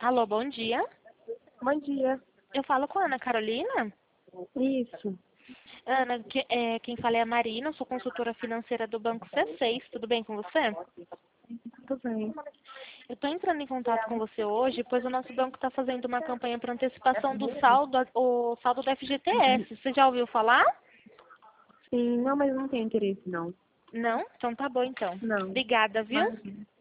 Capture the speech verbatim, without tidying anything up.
Alô, bom dia. Bom dia. Eu falo com a Ana Carolina. Isso. Ana, que- é, quem fala é a Marina, eu sou consultora financeira do Banco C seis. Tudo bem com você? Tudo bem. Eu estou entrando em contato com você hoje, pois o nosso banco está fazendo uma campanha para antecipação do saldo, o saldo do F G T S. Você já ouviu falar? Sim, não, mas não tenho interesse, não. Não? Então tá bom então. Não. Obrigada, viu? Imagina.